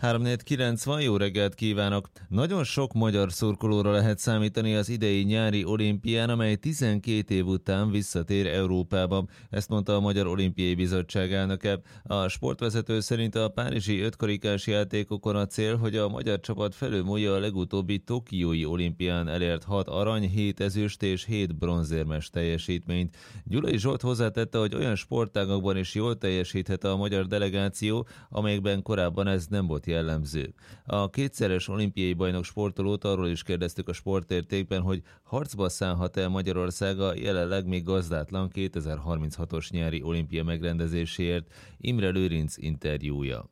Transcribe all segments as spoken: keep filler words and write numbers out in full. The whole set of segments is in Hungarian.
három négy kilenc van, jó reggelt kívánok! Nagyon sok magyar szurkolóra lehet számítani az idei nyári olimpián, amely tizenkét év után visszatér Európába. Ezt mondta a Magyar Olimpiai Bizottság elnöke. A sportvezető szerint a párizsi ötkarikás játékokon a cél, hogy a magyar csapat felülmúlja a legutóbbi tokiói olimpián elért hat arany, hét ezüst és hét bronzérmes teljesítményt. Gyulai Zsolt hozzátette, hogy olyan sportágakban is jól teljesíthet a magyar delegáció, amelyekben korábban ez nem volt jellemző. A kétszeres olimpiai bajnok sportolót arról is kérdeztük a Sportértékben, hogy harcba szállhat-e Magyarország a jelenleg még gazdátlan kétezer-harminchatos nyári olimpia megrendezéséért. Imre Lőrinc interjúja.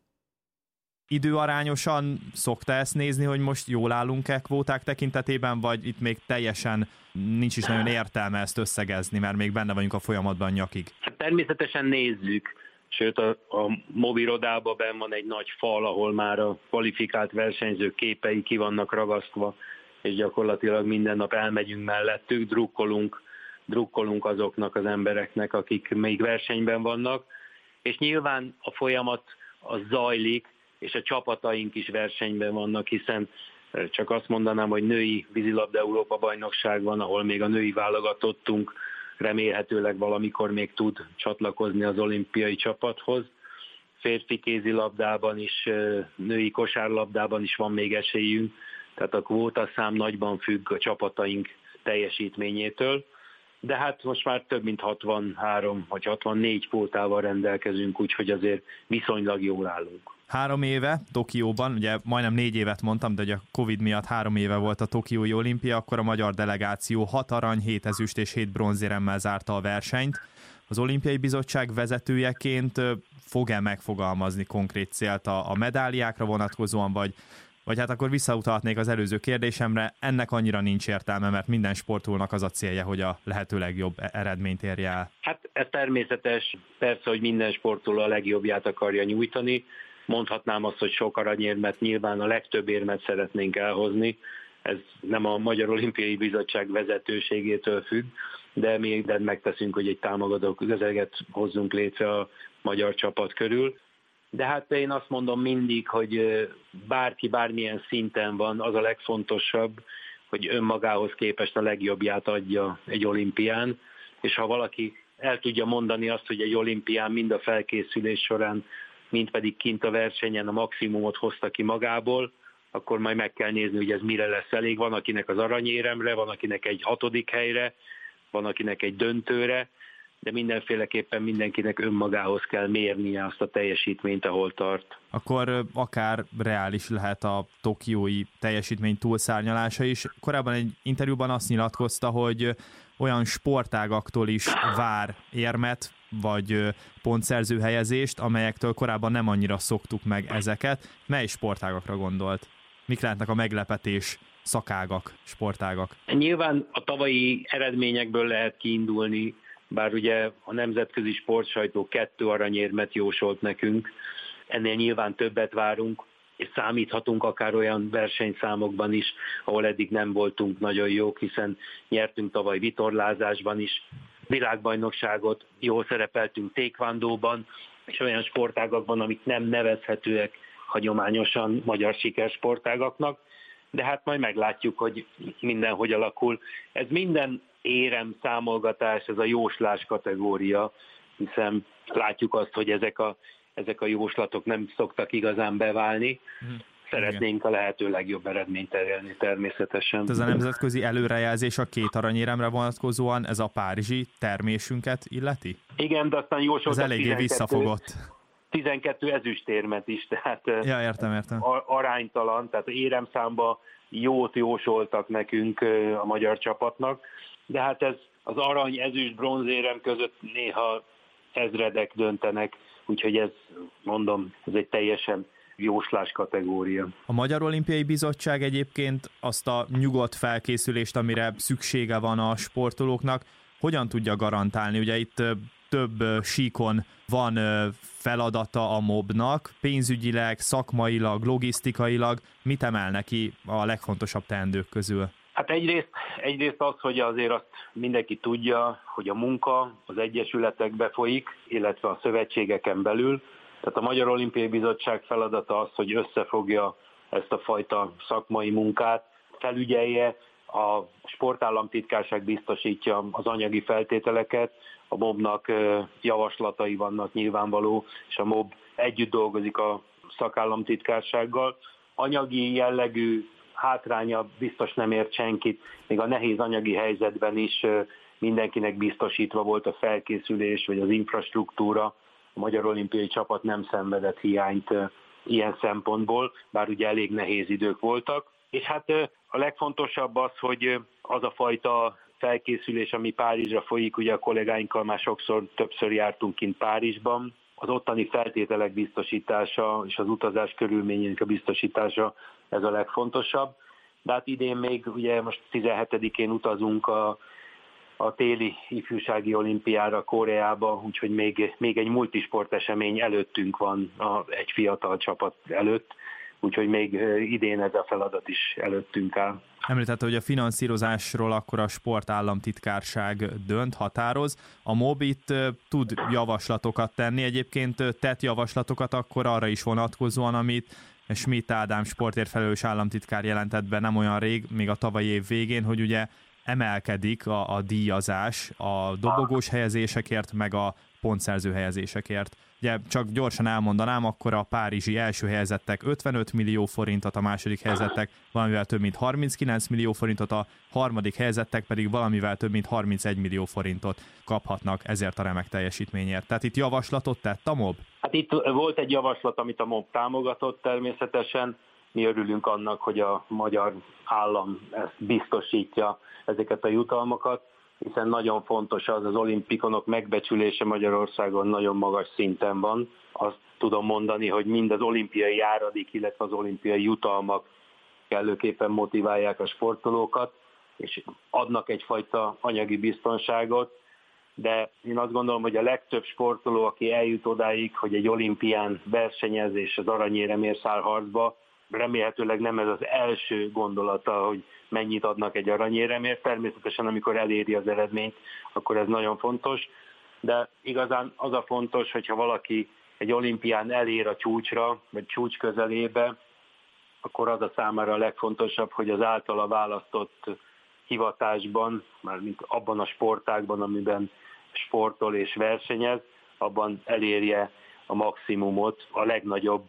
Időarányosan szokta ezt nézni, hogy most jól állunk-e kvóták tekintetében, vagy itt még teljesen nincs is nagyon értelme ezt összegezni, mert még benne vagyunk a folyamatban nyakig? Természetesen nézzük. Sőt, a, a mobirodában benn van egy nagy fal, ahol már a kvalifikált versenyzők képei ki vannak ragasztva, és gyakorlatilag minden nap elmegyünk mellettük, drukkolunk, drukkolunk azoknak az embereknek, akik még versenyben vannak, és nyilván a folyamat az zajlik, és a csapataink is versenyben vannak, hiszen csak azt mondanám, hogy női vízilabda Európa bajnokság van, ahol még a női válogatottunk remélhetőleg valamikor még tud csatlakozni az olimpiai csapathoz. Férfi kézilabdában is, női kosárlabdában is van még esélyünk, tehát a kvótaszám nagyban függ a csapataink teljesítményétől, de hát most már több mint hatvanhárom vagy hatvannégy kvótával rendelkezünk, úgyhogy azért viszonylag jól állunk. Három éve Tokióban, ugye majdnem négy évet mondtam, de ugye a Covid miatt három éve volt a Tokiói olimpia, akkor a magyar delegáció hat arany, hét ezüst és hét bronzéremmel zárta a versenyt. Az Olimpiai Bizottság vezetőjeként fog-e megfogalmazni konkrét célt a medáliákra vonatkozóan, vagy, vagy hát akkor visszautalhatnék az előző kérdésemre, ennek annyira nincs értelme, mert minden sportolónak az a célja, hogy a lehető legjobb eredményt érje el. Hát ez természetes, persze, hogy minden sportoló a legjobbját akarja nyújtani. Mondhatnám azt, hogy sok aranyérmet, nyilván a legtöbb érmet szeretnénk elhozni. Ez nem a Magyar Olimpiai Bizottság vezetőségétől függ, de mi mindent megteszünk, hogy egy támogató közeget hozzunk létre a magyar csapat körül. De hát én azt mondom mindig, hogy bárki bármilyen szinten van, az a legfontosabb, hogy önmagához képest a legjobbját adja egy olimpián, és ha valaki el tudja mondani azt, hogy egy olimpián mind a felkészülés során, mint pedig kint a versenyen a maximumot hozta ki magából, akkor majd meg kell nézni, hogy ez mire lesz elég. Van akinek az aranyéremre, van akinek egy hatodik helyre, van akinek egy döntőre, de mindenféleképpen mindenkinek önmagához kell mérnie azt a teljesítményt, ahol tart. Akkor akár reális lehet a tokiói teljesítmény túlszárnyalása is. Korábban egy interjúban azt nyilatkozta, hogy olyan sportágaktól is vár érmet, vagy pontszerző helyezést, amelyektől korábban nem annyira szoktuk meg ezeket. Mely sportágakra gondolt? Mik lehetnek a meglepetés szakágak, sportágak? Nyilván a tavalyi eredményekből lehet kiindulni, bár ugye a nemzetközi sportsajtó kettő aranyérmet jósolt nekünk, ennél nyilván többet várunk, és számíthatunk akár olyan versenyszámokban is, ahol eddig nem voltunk nagyon jók, hiszen nyertünk tavaly vitorlázásban is, világbajnokságot, jól szerepeltünk taekwondóban, és olyan sportágakban, amik nem nevezhetőek hagyományosan magyar sikersportágaknak, de hát majd meglátjuk, hogy minden hogy alakul. Ez minden érem számolgatás, ez a jóslás kategória, hiszen látjuk azt, hogy ezek a, ezek a jóslatok nem szoktak igazán beválni. Szeretnénk a lehető legjobb eredményt elérni természetesen. Ez a nemzetközi előrejelzés a két aranyéremre vonatkozóan, ez a párizsi termésünket illeti? Igen, de aztán jósoltak ez eléggé visszafogott. tizenkettő ezüstérmet is, tehát ja, értem, értem. aránytalan, tehát éremszámban jót jósoltak nekünk a magyar csapatnak, de hát ez az arany, ezüst, bronzérem között néha ezredek döntenek, úgyhogy ez, mondom, ez egy teljesen jóslás kategória. A Magyar Olimpiai Bizottság egyébként azt a nyugodt felkészülést, amire szüksége van a sportolóknak, hogyan tudja garantálni? Ugye itt több síkon van feladata a mobnak, pénzügyileg, szakmailag, logisztikailag. Mit emel neki a legfontosabb teendők közül? Hát egyrészt, egyrészt az, hogy azért azt mindenki tudja, hogy a munka az egyesületekbe folyik, illetve a szövetségeken belül, Tehát a Magyar Olimpiai Bizottság feladata az, hogy összefogja ezt a fajta szakmai munkát, felügyelje, a sportállamtitkárság biztosítja az anyagi feltételeket, a mobnak javaslatai vannak nyilvánvaló, és a mob együtt dolgozik a szakállamtitkársággal. Anyagi jellegű hátránya biztos nem ért senkit, még a nehéz anyagi helyzetben is mindenkinek biztosítva volt a felkészülés, vagy az infrastruktúra. A Magyar Olimpiai Csapat nem szenvedett hiányt ilyen szempontból, bár ugye elég nehéz idők voltak. És hát a legfontosabb az, hogy az a fajta felkészülés, ami Párizsra folyik, ugye a kollégáinkkal már sokszor, többször jártunk kint Párizsban, az ottani feltételek biztosítása és az utazás körülményének a biztosítása, ez a legfontosabb. De hát idén még, ugye most tizenhetedikén utazunk a, a téli ifjúsági olimpiára Koreába, úgyhogy még, még egy multisport esemény előttünk van a, egy fiatal csapat előtt, úgyhogy még idén ez a feladat is előttünk áll. Említette, hogy a finanszírozásról akkor a sportállamtitkárság dönt, határoz. A MOB itt tud javaslatokat tenni, egyébként tett javaslatokat akkor arra is vonatkozóan, amit Schmidt Ádám sportért felelős államtitkár jelentett be nem olyan rég, még a tavalyi év végén, hogy ugye emelkedik a, a díjazás a dobogós helyezésekért, meg a pontszerző helyezésekért. Ugye csak gyorsan elmondanám, akkor a párizsi első helyezettek ötvenöt millió forintot, a második helyezettek valamivel több mint harminckilenc millió forintot, a harmadik helyezettek pedig valamivel több mint harmincegy millió forintot kaphatnak ezért a remek teljesítményért. Tehát itt javaslatot tett a MOB? Hát itt volt egy javaslat, amit a MOB támogatott természetesen. Mi örülünk annak, hogy a magyar állam ezt biztosítja, ezeket a jutalmakat, hiszen nagyon fontos az, az olimpikonok megbecsülése Magyarországon nagyon magas szinten van. Azt tudom mondani, hogy mind az olimpiai áradik, illetve az olimpiai jutalmak kellőképpen motiválják a sportolókat, és adnak egyfajta anyagi biztonságot, de én azt gondolom, hogy a legtöbb sportoló, aki eljut odáig, hogy egy olimpián versenyez és az aranyéremért száll harcba, remélhetőleg nem ez az első gondolata, hogy mennyit adnak egy aranyéremért. Természetesen, amikor eléri az eredményt, akkor ez nagyon fontos, de igazán az a fontos, hogyha valaki egy olimpián elér a csúcsra, vagy csúcs közelébe, akkor az a számára a legfontosabb, hogy az általa választott hivatásban, mármint abban a sportágban, amiben sportol és versenyez, abban elérje a maximumot, a legnagyobb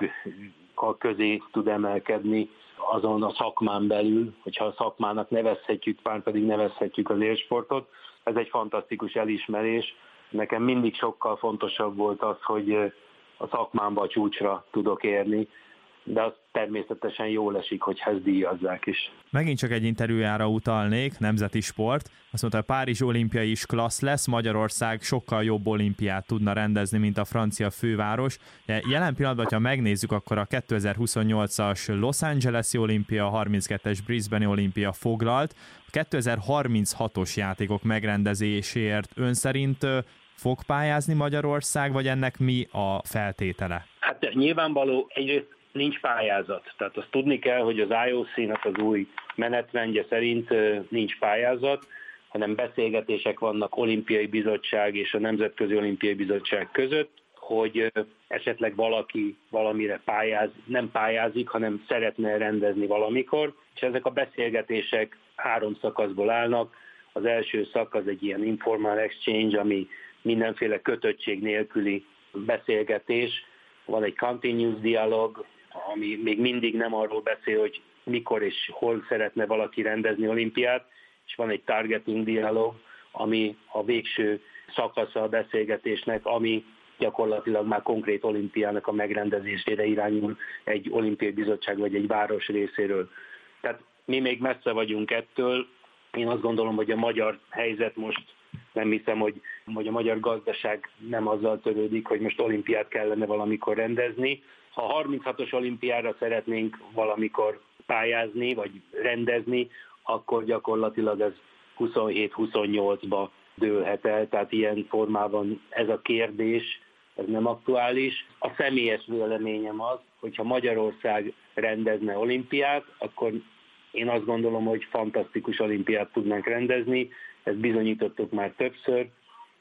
közé tud emelkedni azon a szakmán belül, hogyha a szakmának nevezhetjük, pár pedig nevezhetjük az élsportot. Ez egy fantasztikus elismerés. Nekem mindig sokkal fontosabb volt az, hogy a szakmámba a csúcsra tudok érni, de az természetesen jól esik, hogyha ezt díjazzák is. Megint csak egy interjújára utalnék, nemzeti sport. Azt mondta, a Párizs olimpia is klassz lesz, Magyarország sokkal jobb olimpiát tudna rendezni, mint a francia főváros. Jelen pillanatban, ha megnézzük, akkor a kétezer-huszonnyolcas Los Angeles-i olimpia, a harminckettes Brisbane-i olimpia foglalt. A kétezer-harminchatos játékok megrendezéséért ön szerint fog pályázni Magyarország, vagy ennek mi a feltétele? Hát nyilvánvaló, egyrészt nincs pályázat. Tehát azt tudni kell, hogy az I O C-nak az új menetrendje szerint nincs pályázat, hanem beszélgetések vannak Olimpiai Bizottság és a Nemzetközi Olimpiai Bizottság között, hogy esetleg valaki valamire pályáz, nem pályázik, hanem szeretne rendezni valamikor, és ezek a beszélgetések három szakaszból állnak. Az első szakasz egy ilyen informal exchange, ami mindenféle kötöttség nélküli beszélgetés. Van egy continuous dialog, ami még mindig nem arról beszél, hogy mikor és hol szeretne valaki rendezni olimpiát, és van egy targeting dialog, ami a végső szakasza a beszélgetésnek, ami gyakorlatilag már konkrét olimpiának a megrendezésére irányul egy olimpiai bizottság vagy egy város részéről. Tehát mi még messze vagyunk ettől. Én azt gondolom, hogy a magyar helyzet most, nem hiszem, hogy, hogy a magyar gazdaság nem azzal törődik, hogy most olimpiát kellene valamikor rendezni. Ha a harminchatos olimpiára szeretnénk valamikor pályázni, vagy rendezni, akkor gyakorlatilag ez huszonhét-huszonnyolcba dőlhet el, tehát ilyen formában ez a kérdés, ez nem aktuális. A személyes véleményem az, hogyha Magyarország rendezne olimpiát, akkor én azt gondolom, hogy fantasztikus olimpiát tudnánk rendezni, ezt bizonyítottuk már többször.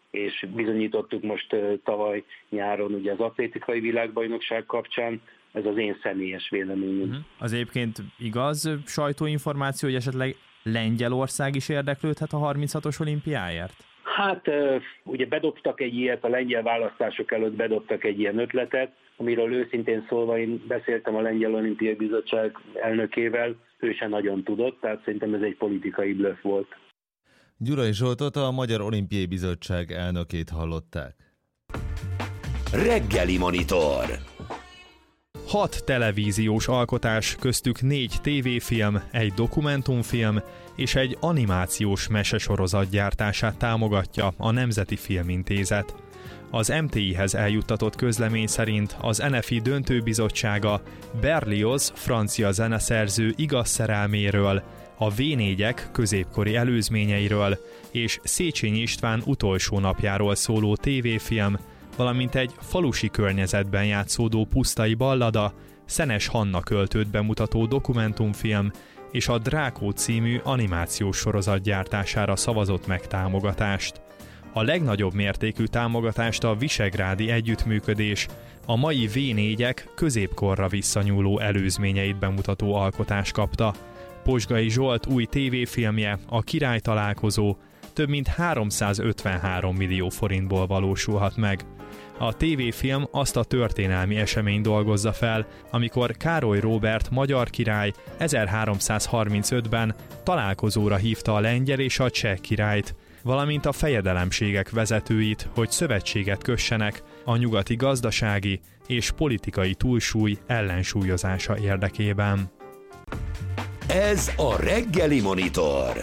és bizonyítottuk most tavaly nyáron ugye az atlétikai világbajnokság kapcsán. Ez az én személyes véleményem. Az egyébként igaz sajtóinformáció, hogy esetleg Lengyelország is érdeklődhet a harminchatos olimpiáért? Hát ugye bedobtak egy ilyet, a lengyel választások előtt bedobtak egy ilyen ötletet, amiről őszintén szólva én beszéltem a Lengyel Olimpiai Bizottság elnökével, ő sem nagyon tudott, tehát szerintem ez egy politikai blöff volt. Gyurai Zsoltot, a Magyar Olimpiai Bizottság elnökét hallották. Reggeli Monitor. Hat televíziós alkotás, köztük négy tévéfilm, egy dokumentumfilm és egy animációs mesesorozat gyártását támogatja a Nemzeti Filmintézet. Az em té i-hez eljuttatott közlemény szerint az en ef i döntőbizottsága Berlioz francia zeneszerző igaz szerelméről, a vé négyek középkori előzményeiről és Széchenyi István utolsó napjáról szóló tévéfilm, valamint egy falusi környezetben játszódó pusztai ballada, Szenes Hanna költőt bemutató dokumentumfilm és a Drákó című animációs sorozat gyártására szavazott meg támogatást. A legnagyobb mértékű támogatást a visegrádi együttműködés, a mai vé négyek középkorra visszanyúló előzményeit bemutató alkotás kapta. Posgai Zsolt új tévéfilmje, a Király találkozó, több mint háromszázötvenhárom millió forintból valósulhat meg. A tévéfilm azt a történelmi eseményt dolgozza fel, amikor Károly Róbert magyar király ezerháromszázharmincötben találkozóra hívta a lengyel és a cseh királyt, valamint a fejedelemségek vezetőit, hogy szövetséget kössenek a nyugati gazdasági és politikai túlsúly ellensúlyozása érdekében. Ez a Reggeli Monitor.